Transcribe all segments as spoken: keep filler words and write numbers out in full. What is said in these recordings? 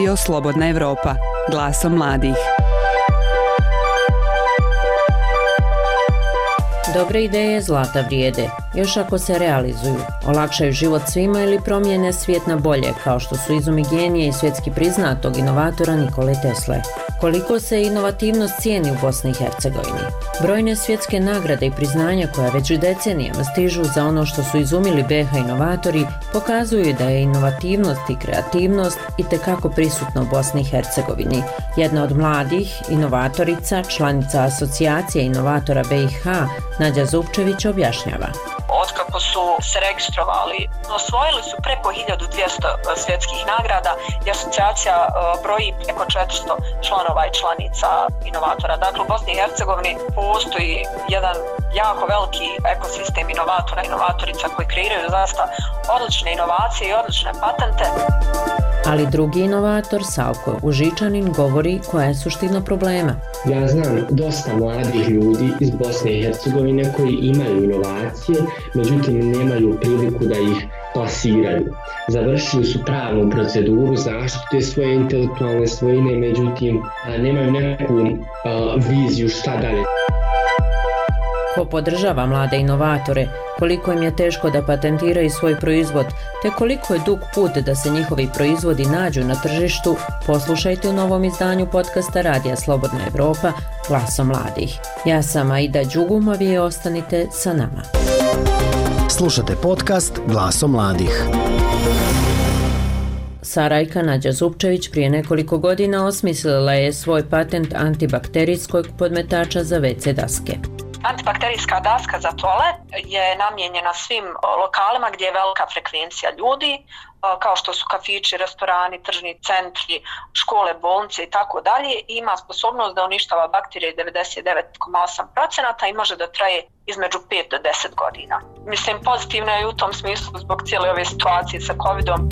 Radio Slobodna Evropa, glasom mladih. Dobre ideje zlata vrijede, još ako se realizuju, olakšaju život svima ili promijene svijet na bolje, kao što su izumi genije i svjetski priznatog inovatora Nikole Tesle. Koliko se inovativnost cijeni u Bosni i Hercegovini? Brojne svjetske nagrade i priznanja koja već decenijama stižu za ono što su izumili be ha inovatori pokazuju da je inovativnost i kreativnost itekako prisutna u Bosni i Hercegovini. Jedna od mladih inovatorica, članica asocijacije inovatora be i ha, Nađa Zupčević objašnjava. Otkako su se registrovali, osvojili su preko hiljadu dvjesto svjetskih nagrada i asocijacija broji preko četiristo članova i članica inovatora. Dakle, u Bosni i Hercegovini postoji jedan jako veliki ekosistem inovatora i inovatorica koji kreiraju zaista odlične inovacije i odlične patente. Ali drugi inovator, Savko Užičanin, govori koja je suština problema. Ja znam dosta mladih ljudi iz Bosne i Hercegovine koji imaju inovacije, međutim nemaju priliku da ih plasiraju. Završili su pravnu proceduru zaštite svoje intelektualne svojine, međutim nemaju neku uh, viziju šta dalje. Ko podržava mlade inovatore, koliko im je teško da patentiraju svoj proizvod, te koliko je dug put da se njihovi proizvodi nađu na tržištu, poslušajte u novom izdanju podcasta Radija Slobodna Evropa, glasom mladih. Ja sam Aida Đugumov i ostanite sa nama. Slušate podcast Glasom mladih. Sarajka Nađa Zupčević prije nekoliko godina osmislila je svoj patent antibakterijskog podmetača za ve ce daske. Antibakterijska daska za toalet je namijenjena svim lokalima gdje je velika frekvencija ljudi, kao što su kafići, restorani, tržni centri, škole, bolnice i tako dalje. Ima sposobnost da uništava bakterije devedeset devet zarez osam posto i može da traje između pet do deset godina. Mislim, pozitivno je u tom smislu zbog cijele ove situacije sa covidom.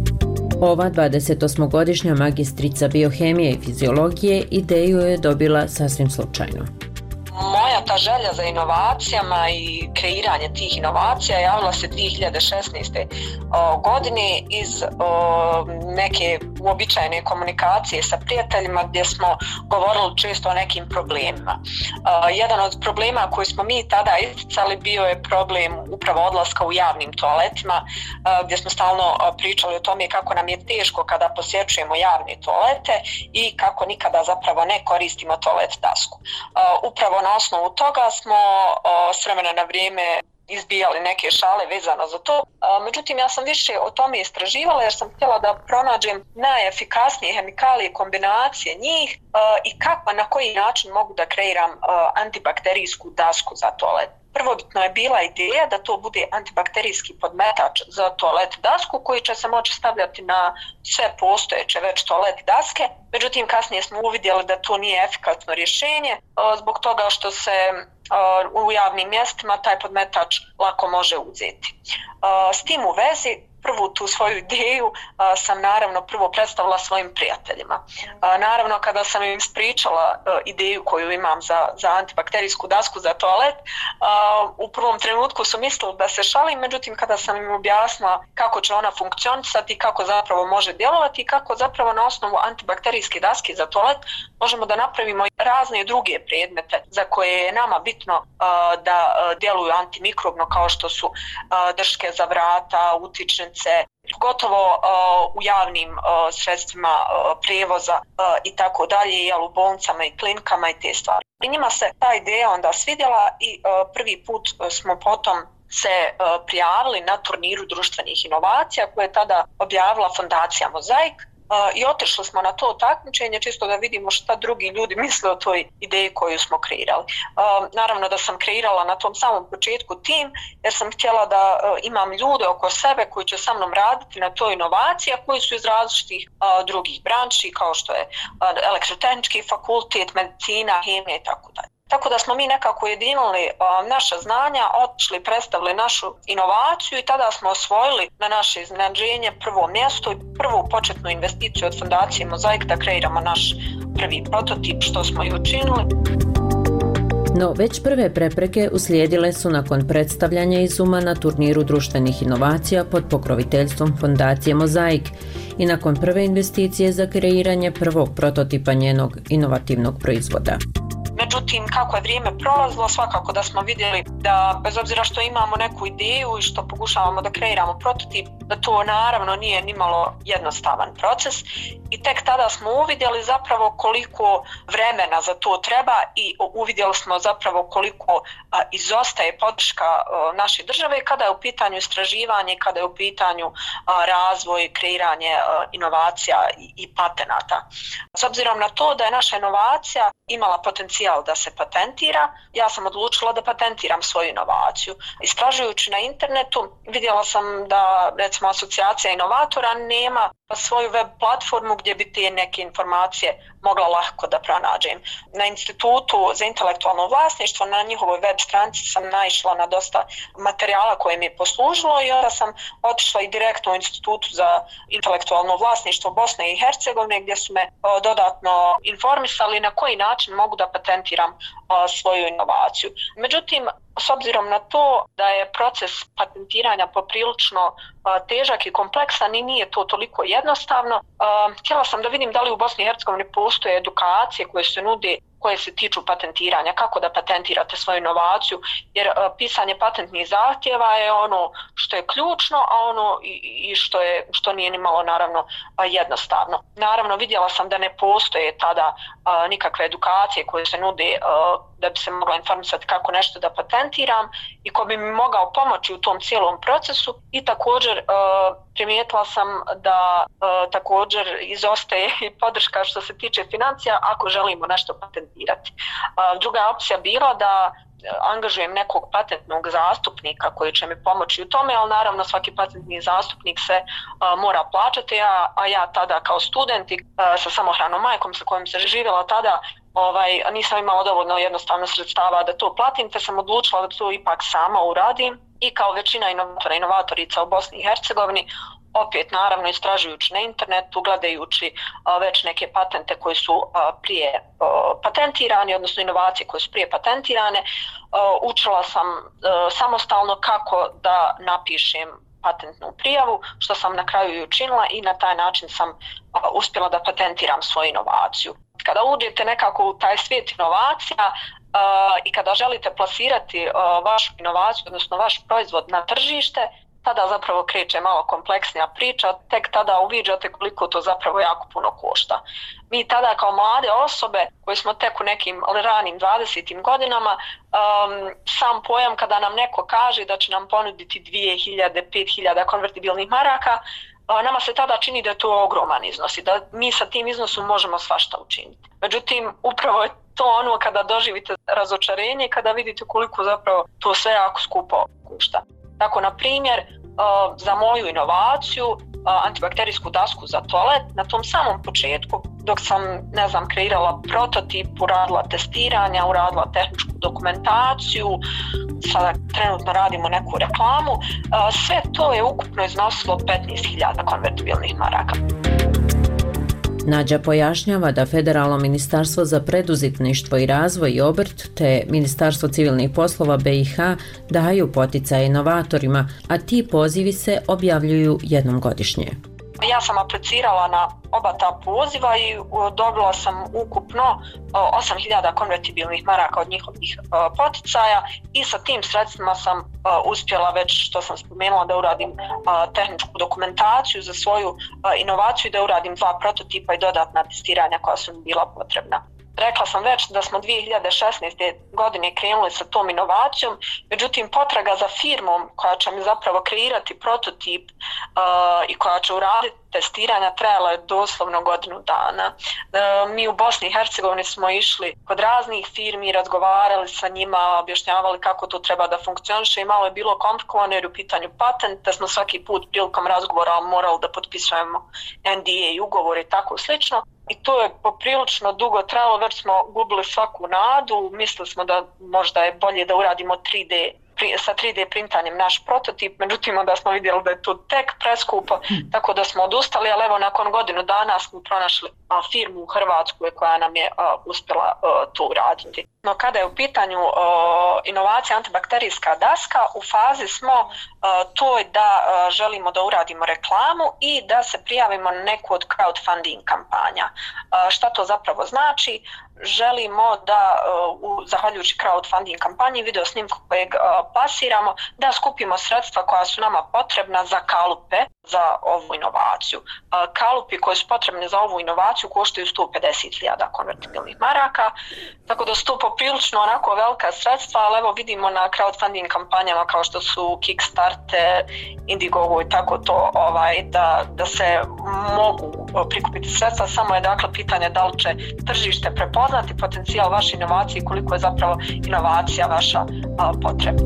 Ova dvadesetosmogodišnja magistrica biohemije i fiziologije ideju je dobila sasvim slučajno. Moja ta želja za inovacijama i kreiranje tih inovacija javila se dvije hiljade šesnaeste. godine iz o, neke uobičajene komunikacije sa prijateljima gdje smo govorili često o nekim problemima. O, jedan od problema koji smo mi tada isticali bio je problem upravo odlaska u javnim toaletima, o, gdje smo stalno pričali o tome kako nam je teško kada posjećujemo javne toalete i kako nikada zapravo ne koristimo toalet dasku. O, upravo na osnovu toga smo o, s vremena na vrijeme izbijali neke šale vezano za to. Međutim, ja sam više o tome istraživala jer sam htjela da pronađem najefikasnije hemikalije, kombinacije njih i kako, na koji način mogu da kreiram antibakterijsku dasku za toalet. Prvobitno je bila ideja da to bude antibakterijski podmetač za toalet dasku koji će se moći stavljati na sve postojeće već toalet daske. Međutim, kasnije smo uvidjeli da to nije efikasno rješenje zbog toga što se u javnim mjestima taj podmetač lako može uzeti. S tim u vezi, prvu tu svoju ideju uh, sam naravno prvo predstavila svojim prijateljima. Uh, naravno kada sam im ispričala uh, ideju koju imam za, za antibakterijsku dasku za toalet, uh, u prvom trenutku su mislili da se šalim, međutim kada sam im objasnila kako će ona funkcionisati, kako zapravo može djelovati i kako zapravo na osnovu antibakterijske daske za toalet možemo da napravimo razne druge predmete za koje je nama bitno uh, da uh, djeluju antimikrobno kao što su uh, drške za vrata, utičnice, pogotovo uh, u javnim uh, sredstvima uh, prijevoza uh, i tako dalje, jel, u bolnicama i klinikama i te stvari. I njima se ta ideja onda svidjela i uh, prvi put smo potom se uh, prijavili na turniru društvenih inovacija koje je tada objavila fondacija Mozaik. Uh, I otišli smo na to takmičenje čisto da vidimo šta drugi ljudi misle o toj ideji koju smo kreirali. Uh, naravno da sam kreirala na tom samom početku tim jer sam htjela da uh, imam ljude oko sebe koji će sa mnom raditi na toj inovaciji, a koji su iz različitih uh, drugih branči kao što je uh, elektrotehnički fakultet, medicina, hemija i tako dalje. Tako da smo mi nekako ujedinili uh, naša znanja, otišli, predstavili našu inovaciju i tada smo osvojili na naše iznenađenje prvo mjesto i prvu početnu investiciju od fondacije Mozaik da kreiramo naš prvi prototip, što smo i učinili. No, već prve prepreke uslijedile su nakon predstavljanja izuma na turniru društvenih inovacija pod pokroviteljstvom Fondacije Mozaik i nakon prve investicije za kreiranje prvog prototipa njenog inovativnog proizvoda. Međutim, kako je vrijeme prolazilo, svakako da smo vidjeli da bez obzira što imamo neku ideju i što pokušavamo da kreiramo prototip, da to naravno nije nimalo jednostavan proces i tek tada smo uvidjeli zapravo koliko vremena za to treba i uvidjeli smo zapravo koliko a, izostaje podrška a, naše države kada je u pitanju istraživanje, kada je u pitanju a, razvoj, kreiranje a, inovacija i, i patenata. S obzirom na to da je naša inovacija imala potencijal da se patentira, ja sam odlučila da patentiram svoju inovaciju. Istražujući na internetu vidjela sam da recimo asocijacija inovatora nema svoju web platformu gdje bi te neke informacije mogla lako da pronađem. Na Institutu za intelektualno vlasništvo, na njihovoj web stranici sam naišla na dosta materijala koje mi je poslužilo i onda sam otišla i direktno u Institutu za intelektualno vlasništvo Bosne i Hercegovine gdje su me dodatno informisali na koji način mogu da patentiram svoju inovaciju. Međutim, s obzirom na to da je proces patentiranja poprilično težak i kompleksan i nije to toliko jednostavno, htjela sam da vidim da li u Bosni i Hercegovini postoje edukacije koje se nude koje se tiču patentiranja, kako da patentirate svoju inovaciju, jer uh, pisanje patentnih zahtjeva je ono što je ključno, a ono i, i što je što nije ni malo naravno jednostavno. Naravno vidjela sam da ne postoje tada uh, nikakve edukacije koje se nude uh, da bi se mogla informisati kako nešto da patentiram i ko bi mi mogao pomoći u tom cijelom procesu i također uh, primijetila sam da uh, također izostaje i podrška što se tiče financija ako želimo nešto patentirati. Uh, druga opcija bila da angažujem nekog patentnog zastupnika koji će mi pomoći u tome, ali naravno svaki patentni zastupnik se uh, mora plaćati, a, a ja tada kao student uh, sa samohranom majkom sa kojom se živjela tada ovaj, nisam imala dovoljno jednostavno sredstava da to platim, te sam odlučila da to ipak sama uradim i kao većina inovatora i inovatorica u Bosni i Hercegovini opet naravno istražujući na internetu, gledajući a, već neke patente koji su a, prije a, patentirani, odnosno inovacije koje su prije patentirane, a, učila sam a, samostalno kako da napišem patentnu prijavu, što sam na kraju i učinila i na taj način sam a, uspjela da patentiram svoju inovaciju. Kada uđete nekako u taj svijet inovacija a, i kada želite plasirati a, vašu inovaciju, odnosno vaš proizvod na tržište, tada zapravo kreće malo kompleksnija priča, tek tada uviđate koliko to zapravo jako puno košta. Mi tada kao mlade osobe koji smo tek u nekim ranim dvadesetim godinama, um, sam pojam kada nam neko kaže da će nam ponuditi dvije hiljade, pet hiljada konvertibilnih maraka, uh, nama se tada čini da je to ogroman iznos i da mi sa tim iznosom možemo svašta učiniti. Međutim, upravo je to ono kada doživite razočarenje, kada vidite koliko zapravo to sve jako skupo košta. Tako, na primjer, za moju inovaciju, antibakterijsku dasku za toalet, na tom samom početku, dok sam, ne znam, kreirala prototip, uradila testiranja, uradila tehničku dokumentaciju, sada trenutno radimo neku reklamu, sve to je ukupno iznosilo petnaest hiljada konvertibilnih maraka. Nađa pojašnjava da Federalno ministarstvo za preduzetništvo i razvoj i obrt te Ministarstvo civilnih poslova B i H daju poticaje inovatorima, a ti pozivi se objavljuju jednom godišnje. Ja sam aplicirala na oba ta poziva i dobila sam ukupno osam hiljada konvertibilnih maraka od njihovih poticaja i sa tim sredstvima sam uspjela već, što sam spomenula, da uradim tehničku dokumentaciju za svoju inovaciju i da uradim dva prototipa i dodatna testiranja koja su mi bila potrebna. Rekla sam već da smo dvije hiljade šesnaeste. godine krenuli sa tom inovacijom, međutim potraga za firmom koja će mi zapravo kreirati prototip uh, i koja će uraditi testiranja trajala je doslovno godinu dana. Uh, mi u Bosni i Hercegovini smo išli kod raznih firmi, razgovarali sa njima, objašnjavali kako to treba da funkcioniše i malo je bilo komplikovano jer u pitanju patent, da smo svaki put prilikom razgovora morali da potpisujemo N D A i ugovore i tako slično. I to je poprilično dugo trajalo, već smo gubili svaku nadu, mislili smo da možda je bolje da uradimo tri D, sa tri D printanjem naš prototip, međutim onda smo vidjeli da je to tek preskupo, hmm. tako da smo odustali, ali evo nakon godinu dana smo pronašli a, firmu u Hrvatskoj koja nam je a, uspjela a, to uraditi. No kada je u pitanju uh, inovacija antibakterijska daska, u fazi smo uh, toj da uh, želimo da uradimo reklamu i da se prijavimo na neku od crowdfunding kampanja. Uh, šta to zapravo znači? Želimo da, uh, zahvaljujući crowdfunding kampanji, video snimku kojeg uh, plasiramo, da skupimo sredstva koja su nama potrebna za kalupe za ovu inovaciju. Uh, kalupi koji su potrebni za ovu inovaciju koštaju sto pedeset hiljada konvertibilnih maraka, tako da su to poprilično onako velika sredstva, ali evo vidimo na crowdfunding kampanjama kao što su Kickstarter, Indiegogo i tako to, ovaj, da, da se mogu prikupiti sredstva, samo je dakle pitanje da li će tržište prepoznati potencijal vaše inovacije i koliko je zapravo inovacija vaša a, potreba.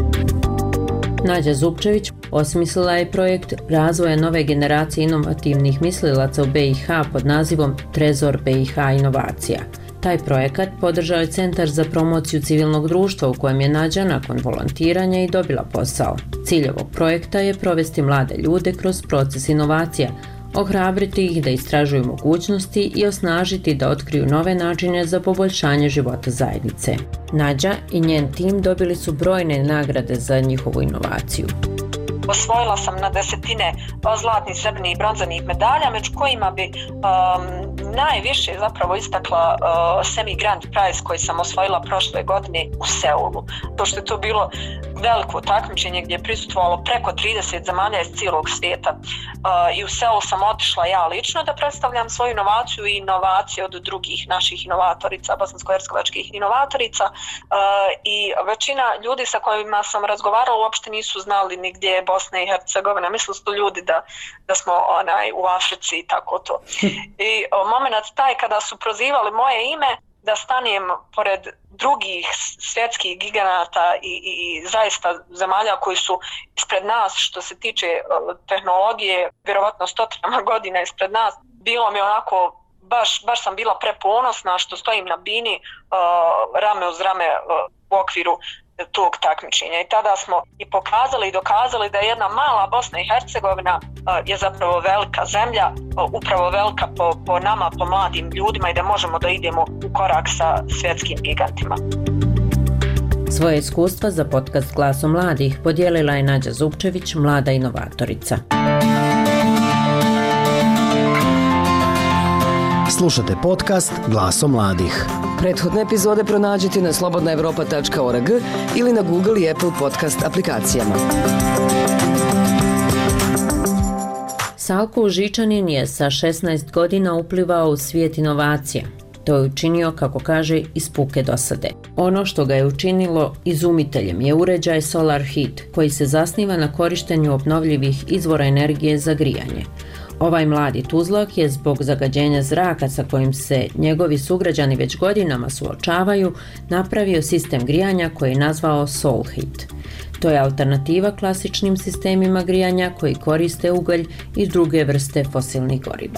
Nađa Zupčević osmislila je projekt razvoja nove generacije inovativnih mislilaca u B i H pod nazivom Trezor B i H inovacija. Taj projekat podržao je Centar za promociju civilnog društva u kojem je Nađa nakon volontiranja i dobila posao. Cilj ovog projekta je provesti mlade ljude kroz proces inovacija, ohrabriti ih da istražuju mogućnosti i osnažiti da otkriju nove načine za poboljšanje života zajednice. Nađa i njen tim dobili su brojne nagrade za njihovu inovaciju. Osvojila sam na desetine zlatnih, srebrnih i bronzanih medalja, među kojima bi um, najviše zapravo istakla uh, Semi Grand Prize koji sam osvojila prošle godine u Seulu. To što je to bilo veliko takmičenje gdje je prisustvovalo preko trideset zemalja iz cijelog svijeta. Uh, I u Seulu sam otišla ja lično da predstavljam svoju inovaciju i inovacije od drugih naših inovatorica, bosansko-hercegovačkih inovatorica. Uh, I većina ljudi sa kojima sam razgovarala uopšte nisu znali ni gdje je Bosna i Hercegovina. Mislili su ljudi da, da smo onaj, u Africi i tako to. I o, moment taj kada su prozivali moje ime da stanem pored drugih svjetskih giganata i, i, i zaista zemalja koji su ispred nas što se tiče uh, tehnologije, vjerovatno stotinama godina ispred nas, bilo mi onako, baš, baš sam bila preponosna što stojim na bini uh, rame uz rame uh, u okviru tog takmičenja. I tada smo i pokazali i dokazali da jedna mala Bosna i Hercegovina uh, je zapravo velika zemlja, uh, upravo velika po, po nama, po mladim ljudima i da možemo da idemo u korak sa svjetskim gigantima. Svoje iskustva za podcast Glasom mladih podijelila je Nađa Zupčević, mlada inovatorica. Slušate podcast Glasom mladih. Prethodne epizode pronađite na slobodna evropa tačka org ili na Google i Apple podcast aplikacijama. Salko Užičanin je sa šesnaest godina uplivao u svijet inovacija. To je učinio, kako kaže, iz puke dosade. Ono što ga je učinilo izumiteljem je uređaj Solar Heat, koji se zasniva na korištenju obnovljivih izvora energije za grijanje. Ovaj mladi tuzlak je zbog zagađenja zraka sa kojim se njegovi sugrađani već godinama suočavaju, napravio sistem grijanja koji je nazvao Soul Heat. To je alternativa klasičnim sistemima grijanja koji koriste ugalj i druge vrste fosilnih goriva.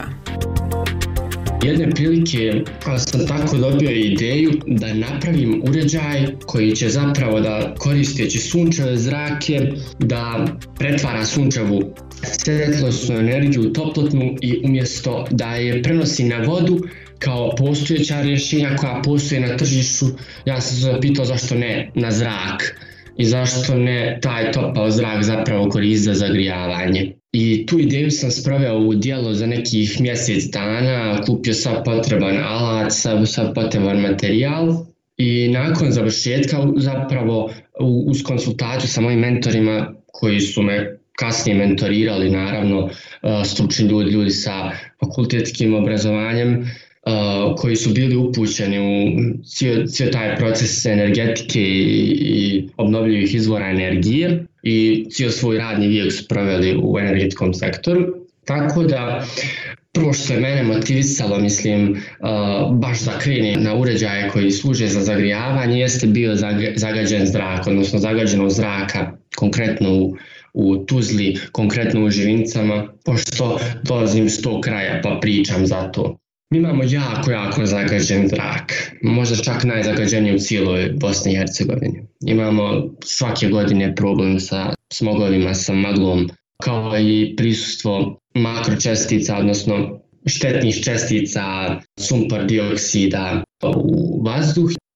Jedne prilike sam tako dobio ideju da napravim uređaj koji će zapravo da koristeći sunčeve zrake da pretvara sunčevu svjetlosnu energiju u toplotnu i umjesto da je prenosi na vodu kao postojeća rješenja koja postoje na tržištu, ja sam se zapitao zašto ne na zrak i zašto ne taj topao zrak zapravo koristi za zagrijavanje. I tu ideju sam sproveo u djelo za nekih mjesec dana, kupio sav potreban alat, sav, sav potreban materijal i nakon završetka zapravo uz konsultaciju sa mojim mentorima koji su me kasnije mentorirali, naravno stručni ljudi, ljudi sa fakultetskim obrazovanjem, koji su bili upućeni u cijel taj proces energetike i obnovljivih izvora energije i cijel svoj radni vijek su proveli u energetskom sektoru. Tako da prvo što je mene motivisalo, mislim, baš da krenem na uređaje koji služe za zagrijavanje jeste bio zagađen zrak, odnosno zagađenost zraka, konkretno u u Tuzli, konkretno u Žirincama, pošto dolazim s tog kraja pa pričam za to. Mi imamo jako, jako zagađen zrak, možda čak najzagađeniji u cijeloj Bosni i Hercegovini. Imamo svake godine problem sa smogovima, sa maglom, kao i prisustvo makročestica, odnosno štetnih čestica, sumpor dioksida u vazduh.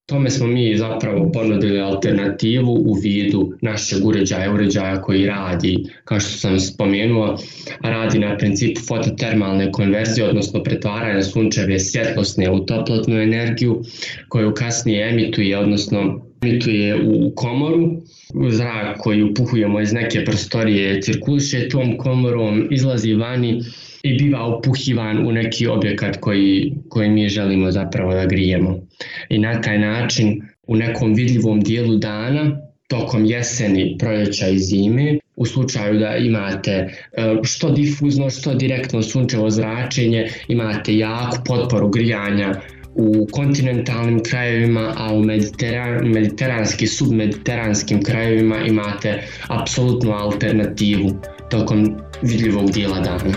Tome smo mi zapravo ponudili alternativu u vidu našeg uređaja, uređaja koji radi, kao što sam spomenuo, radi na principu fototermalne konverzije, odnosno pretvaranja sunčeve svjetlosne u toplotnu energiju koju kasnije emituje, odnosno emituje u komoru. Zrak koji upuhujemo iz neke prostorije cirkuliše tom komorom, izlazi vani i biva upuhivan u neki objekat koji, koji mi želimo zapravo da grijemo. I na taj način u nekom vidljivom dijelu dana, tokom jeseni, proljeća i zime, u slučaju da imate što difuzno, što direktno sunčevo zračenje, imate jaku potporu grijanja u kontinentalnim krajevima, a u mediteran, mediteranski, submediteranskim krajevima imate apsolutnu alternativu tokom vidljivog dijela dana.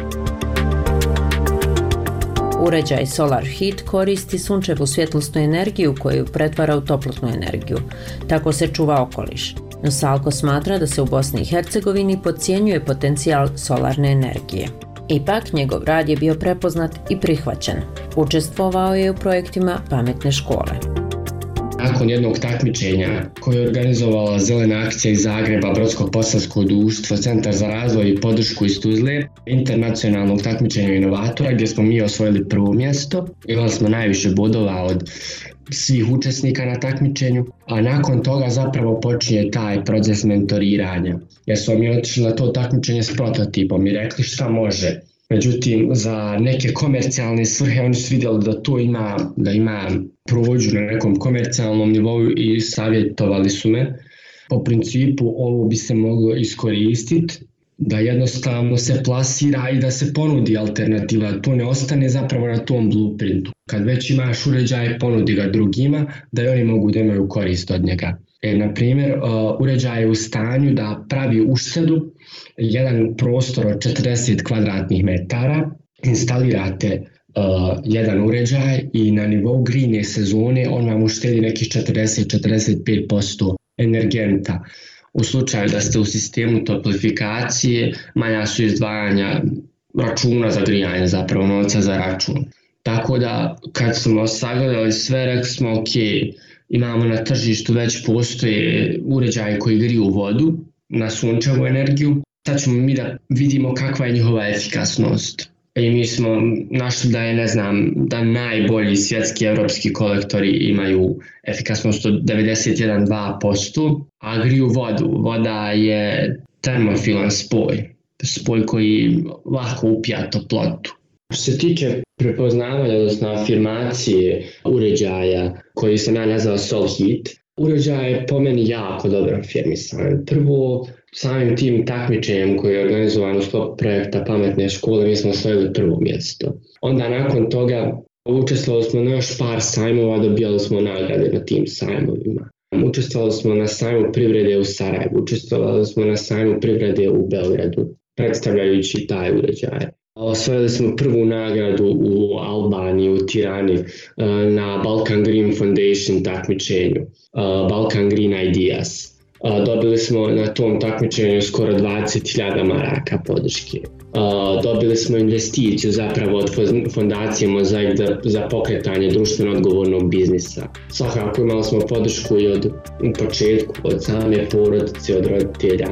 Uređaj Solar Heat koristi sunčevu svjetlosnu energiju koju pretvara u toplotnu energiju. Tako se čuva okoliš. No Salko smatra da se u Bosni i Hercegovini podcjenjuje potencijal solarne energije. Ipak, njegov rad je bio prepoznat i prihvaćen. Učestvovao je u projektima pametne škole. Nakon jednog takmičenja koje je organizovala Zelena akcija iz Zagreba, Brodsko-posavsko društvo, Centar za razvoj i podršku iz Tuzle, internacionalnog takmičenja inovatora gdje smo mi osvojili prvo mjesto. Imali smo najviše bodova od svih učesnika na takmičenju, a nakon toga zapravo počinje taj proces mentoriranja. Jer smo mi otišli na to takmičenje s prototipom i rekli šta može. Međutim, za neke komercijalne svrhe oni su vidjeli da to ima, da ima prođu na nekom komercijalnom nivou i savjetovali su me. Po principu ovo bi se moglo iskoristiti, da jednostavno se plasira i da se ponudi alternativa, to ne ostane zapravo na tom blueprintu. Kad već imaš uređaj, ponudi ga drugima da i oni mogu da imaju korist od njega. E, na primjer, uređaj je u stanju da pravi uštedu, jedan prostor od četrdeset kvadratnih metara, instalirate uh, jedan uređaj i na nivou grijne sezone on vam uštedi nekih četrdeset do četrdeset pet posto energenta. U slučaju da ste u sistemu toplifikacije, manja su izdvajanja računa za grijanje, zapravo novca za račun. Tako da kad smo sagledali sve, rekli smo ok, imamo na tržištu već postoje uređaje koji griju vodu na sunčevu energiju, sad ćemo mi da vidimo kakva je njihova efikasnost. I mi smo našli da je, ne znam, da najbolji svjetski evropski kolektori imaju efikasnost od devedeset jedan zarez dva posto, a griju vodu. Voda je termofilan spoj, spoj koji lako upija toplotu. Što se tiče prepoznavanja, odnosno afirmacije uređaja koji sam ja nazvao Solar Heat, uređaj je po meni jako dobro afirmisan. Prvo, samim tim takmičenjem koji je organizovan u sklopu projekta Pametne škole, mi smo osvojili prvo mjesto. Onda nakon toga učestvovali smo na još par sajmova, dobijali smo nagrade na tim sajmovima. Učestvovali smo na sajmu privrede u Sarajevu, učestvovali smo na sajmu privrede u Beogradu, predstavljajući taj uređaj. Osvojili smo prvu nagradu u Albaniji, u Tirani, na Balkan Green Foundation takmičenju, Balkan Green Ideas. Dobili smo na tom takmičenju skoro dvadeset hiljada maraka podrške. Dobili smo investiciju zapravo od fondacije Mozaik za pokretanje društveno odgovornog biznisa. Svakako imali smo podršku i od u početku, od same porodice, od roditelja.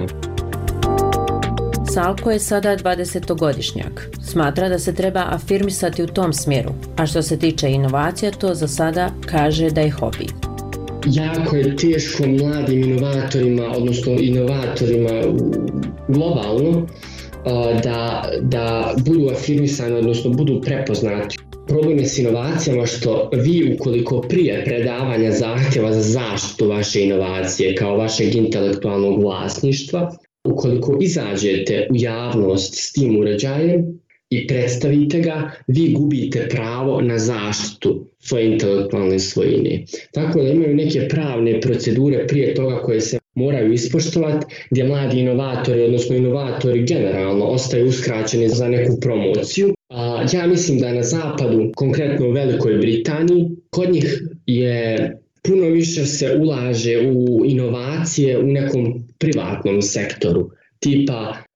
Salko je sada dvadesetogodišnjak. Smatra da se treba afirmisati u tom smjeru, a što se tiče inovacija, to za sada kaže da je hobi. Jako je teško mladim inovatorima, odnosno inovatorima globalno, da, da budu afirmisani, odnosno budu prepoznati. Problem je s inovacijama što vi ukoliko prije predavanja zahtjeva za zaštitu vaše inovacije kao vašeg intelektualnog vlasništva, ukoliko izađete u javnost s tim uređajem i predstavite ga, vi gubite pravo na zaštitu svoje intelektualne svojine. Tako da imaju neke pravne procedure prije toga koje se moraju ispoštovati, gdje mladi inovatori, odnosno inovatori generalno, ostaju uskraćeni za neku promociju. A ja mislim da na zapadu, konkretno u Velikoj Britaniji, kod njih je puno više se ulaže u inovacije u nekom privatnom sektoru. Tipa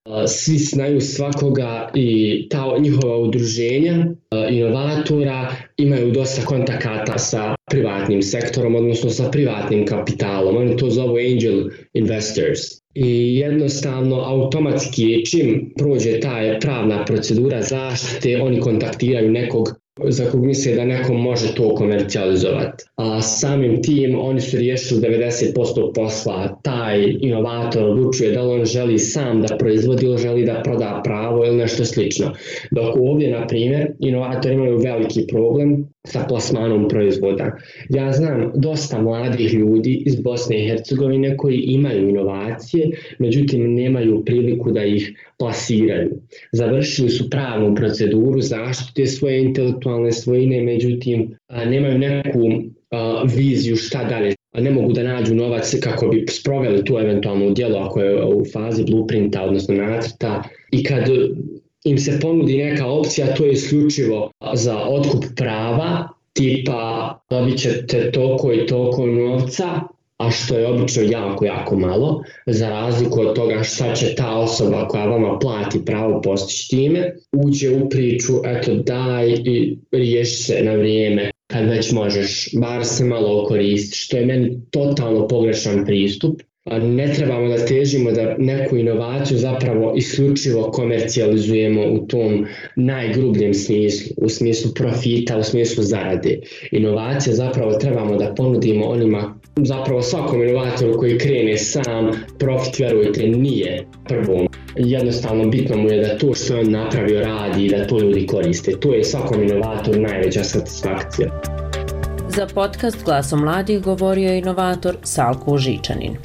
svi znaju svakoga i ta njihova udruženja inovatora imaju dosta kontakata sa privatnim sektorom, odnosno sa privatnim kapitalom. Oni to zovu angel investors. I jednostavno, automatski, čim prođe ta pravna procedura zaštite, oni kontaktiraju nekog za kog misle da neko može to komercijalizovati. A samim tim oni su riješili devedeset posto posla. Taj inovator odlučuje da li on želi sam da proizvodi ili želi da proda pravo ili nešto slično. Dok ovdje, na primjer, inovatori imaju veliki problem sa plasmanom proizvoda. Ja znam dosta mladih ljudi iz Bosne i Hercegovine koji imaju inovacije, međutim nemaju priliku da ih plasiraju. Završili su pravnu proceduru zaštite svoje intelektualne svojine, međutim nemaju neku uh, viziju šta dalje. Ne mogu da nađu novac kako bi sproveli tu eventualno djelo ako je u fazi blueprinta, odnosno nacrta. I kad im se ponudi neka opcija, to je isključivo za otkup prava, tipa dobit ćete toliko i toliko novca, a što je obično jako, jako malo, za razliku od toga šta će ta osoba koja vama plati pravo postići time, uđe u priču, eto daj i riješi se na vrijeme kad već možeš, bar se malo okoristi, što je meni totalno pogrešan pristup. Ne trebamo da težimo da neku inovaciju zapravo isključivo komercijalizujemo u tom najgrubljem smislu, u smislu profita, u smislu zarade. Inovacije zapravo trebamo da ponudimo onima, zapravo svakom inovatoru koji krene sam, profit, vjerujte, nije prvo. Jednostavno bitno mu je da to što on napravio radi i da to ljudi koriste. To je svakom inovatoru najveća satisfakcija. Za podcast Glasom mladih govorio je inovator Salko Žičanin.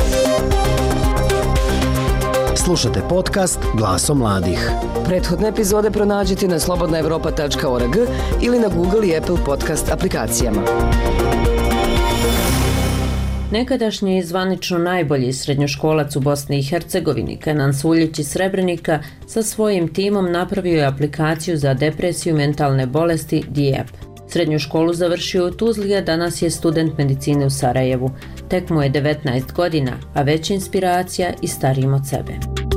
Slušate podcast Glasom mladih. Prethodne epizode pronađite na slobodna evropa tačka org ili na Google i Apple podcast aplikacijama. Nekadašnji i zvanično najbolji srednjoškolac u Bosni i Hercegovini, Kenan Suljić iz Srebrenika, sa svojim timom napravio je aplikaciju za depresiju i mentalne bolesti D I E P. Srednju školu završio u Tuzli, a danas je student medicine u Sarajevu. Tek mu je devetnaest godina, a već inspiracija i starijim od sebe.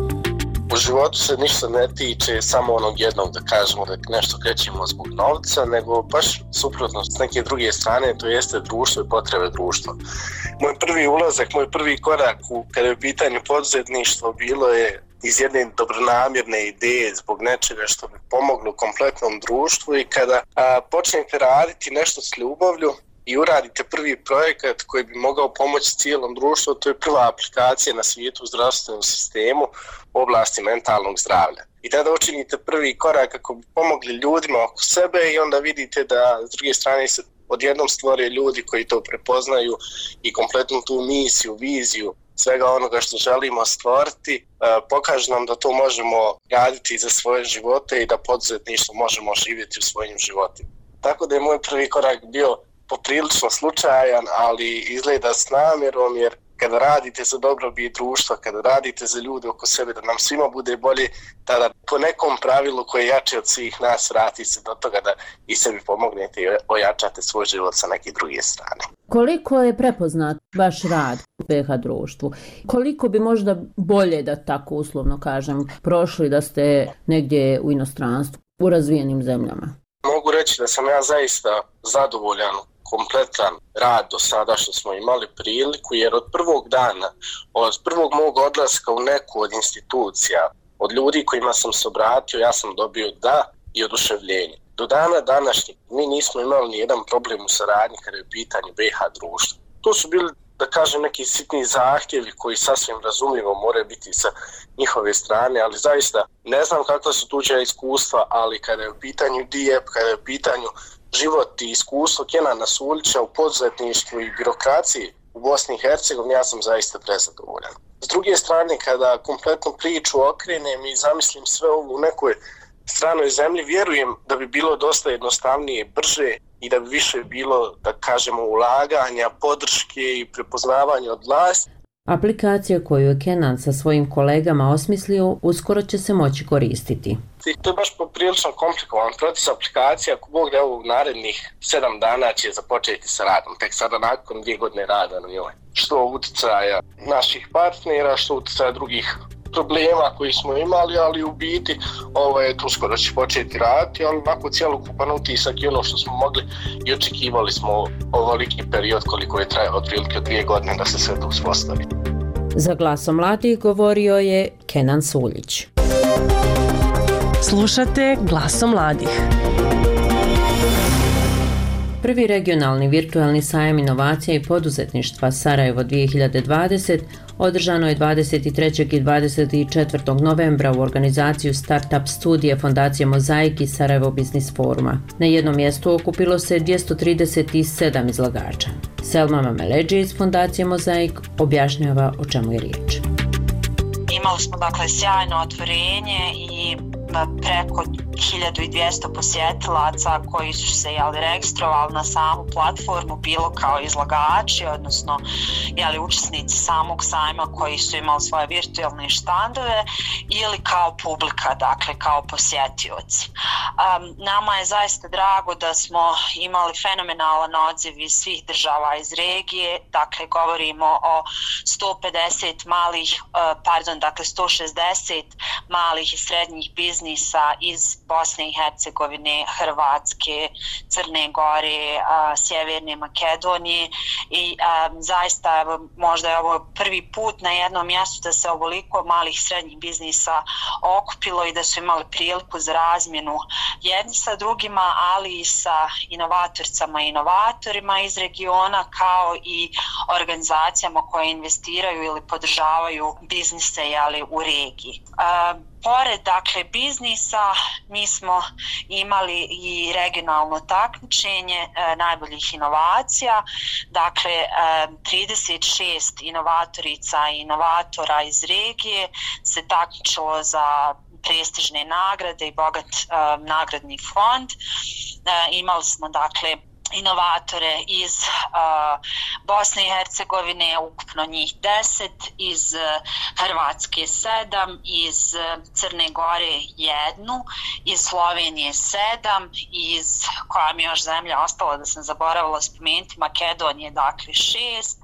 U životu se ništa ne tiče samo onog jednog, da kažemo da nešto krećemo zbog novca, nego baš suprotno s neke druge strane, to jeste društvo i potrebe društva. Moj prvi ulazak, moj prvi korak u, kada je u pitanju poduzetništvo, bilo je iz jedne dobronamjerne ideje zbog nečega što bi pomoglo kompletnom društvu i kada a, počnete raditi nešto s ljubavlju i uradite prvi projekat koji bi mogao pomoći cijelom društvu, to je prva aplikacija na svijetu u zdravstvenom sistemu u oblasti mentalnog zdravlja. I tada učinite prvi korak kako bi pomogli ljudima oko sebe i onda vidite da s druge strane se odjednom stvore ljudi koji to prepoznaju i kompletnu tu misiju, viziju svega onoga što želimo stvoriti, pokaže nam da to možemo raditi za svoje živote i da poduzetništvo možemo živjeti u svojim životima. Tako da je moj prvi korak bio poprilično slučajan, ali izgleda s namjerom, jer kada radite za dobrobit društva, kada radite za ljude oko sebe, da nam svima bude bolje, tada po nekom pravilu koje je jače od svih nas vrati se do toga da i sebi pomognete i ojačate svoj život sa neke druge strane. Koliko je prepoznat vaš rad u B H društvu? Koliko bi možda bolje, da tako uslovno kažem, prošli da ste negdje u inostranstvu, u razvijenim zemljama? Mogu reći da sam ja zaista zadovoljan kompletan rad do sada što smo imali priliku, jer od prvog dana, od prvog mog odlaska u neku od institucija, od ljudi kojima sam se obratio, ja sam dobio da i oduševljenje. Do dana današnjeg mi nismo imali ni jedan problem u saradnji kada je u pitanju B H društva. To su bili, da kažem, neki sitni zahtjevi koji sasvim razumljivo moraju biti sa njihove strane, ali zaista ne znam kakva su tuđa iskustva, ali kada je u pitanju D I E P, kada je u pitanju život i iskustvo Kenana Suljića u poduzetništvu i birokraciji u Bosni i Hercegovini, ja sam zaista prezadovoljan. S druge strane, kada kompletnu priču okrenem i zamislim sve ovo u nekoj stranoj zemlji, vjerujem da bi bilo dosta jednostavnije, brže i da bi više bilo, da kažemo, ulaganja, podrške i prepoznavanja od vlasti. Aplikacija koju je Kenan sa svojim kolegama osmislio uskoro će se moći koristiti. To je baš poprilično komplikovan proces aplikacija, ako Bog da ovog narednih sedam dana će započeti sa radom, tek sada nakon dvije godine rada na njoj. Što utjecaja naših partnera, što utjecaja drugih problema koji smo imali, ali u biti ovo je tu skoro će početi raditi, ali onako cjelokupan utisak i ono što smo mogli i očekivali smo ovoliki period koliko je trajao otprilike dvije godine da se sve to uspostavi. Za Glasom mladih govorio je Kenan Suljić. Slušate Glasom mladih. Prvi regionalni virtualni sajam inovacija i poduzetništva Sarajevo dvije hiljade dvadeset održano je dvadeset trećeg i dvadeset četvrtog novembra u organizaciju Startup studije Fondacije Mozaik i Sarajevo Biznis foruma. Na jednom mjestu okupilo se dvjesto trideset sedam izlagača. Selma Mameleđi iz Fondacije Mozaik objašnjava o čemu je riječ. Imali smo dakle sjajno otvorenje i preko hiljadu dvjesto posjetilaca koji su se jeli, registrovali na samu platformu, bilo kao izlagači, odnosno jeli, učesnici samog sajma koji su imali svoje virtualne štandove ili kao publika, dakle kao posjetioci. Um, nama je zaista drago da smo imali fenomenalan odziv iz svih država iz regije, dakle govorimo o sto pedeset malih, uh, pardon, dakle sto šezdeset malih i srednjih biznisa iz Bosne i Hercegovine, Hrvatske, Crne Gore, a, Sjeverne Makedonije i a, zaista evo, možda je ovo prvi put na jednom mjestu da se ovoliko malih srednjih biznisa okupilo i da su imali priliku za razmjenu jedni sa drugima, ali i sa inovatoricama i inovatorima iz regiona kao i organizacijama koje investiraju ili podržavaju biznise jeli, u regiji. A, Pored dakle biznisa mi smo imali i regionalno takmičenje e, najboljih inovacija, dakle e, trideset šest inovatorica i inovatora iz regije se takmičilo za prestižne nagrade i bogat e, nagradni fond. E, imali smo dakle inovatore iz uh, Bosne i Hercegovine, ukupno njih deset, iz uh, Hrvatske sedam, iz uh, Crne Gore jednu, iz Slovenije sedam, iz koja mi još zemlja ostala da sam zaboravila spomenuti, Makedonije dakle šest.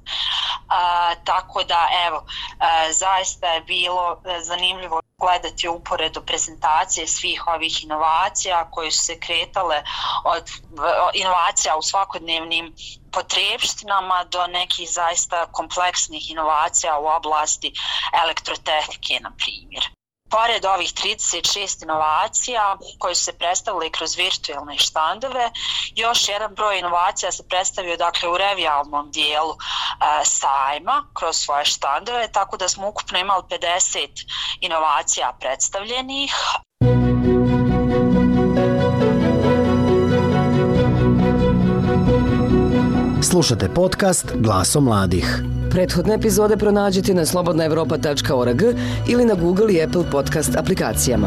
Uh, tako da evo, uh, zaista je bilo uh, zanimljivo gledati uporedu prezentacije svih ovih inovacija koje su se kretale od inovacija u svakodnevnim potrebštinama do nekih zaista kompleksnih inovacija u oblasti elektrotehnike, na primjer. Pored ovih trideset šest inovacija koje su se predstavile kroz virtualne štandove, još jedan broj inovacija se predstavio dakle u revijalnom dijelu e, sajma kroz svoje štandove, tako da smo ukupno imali pedeset inovacija predstavljenih. Slušate podcast Glasom mladih. Prethodne epizode pronađite na slobodna evropa tačka org ili na Google i Apple podcast aplikacijama.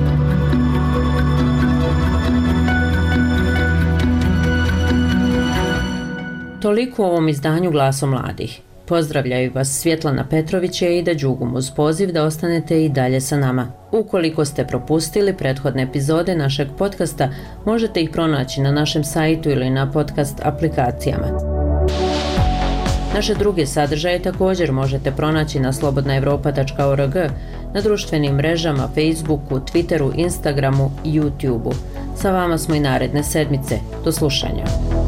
Toliko u ovom izdanju Glasom mladih. Pozdravljaju vas Svjetlana Petrović i Ida Đugum uz poziv da ostanete i dalje sa nama. Ukoliko ste propustili prethodne epizode našeg podcasta, možete ih pronaći na našem sajtu ili na podcast aplikacijama. Naše druge sadržaje također možete pronaći na slobodna evropa tačka org, na društvenim mrežama, Facebooku, Twitteru, Instagramu i YouTubeu. Sa vama smo i naredne sedmice. Do slušanja.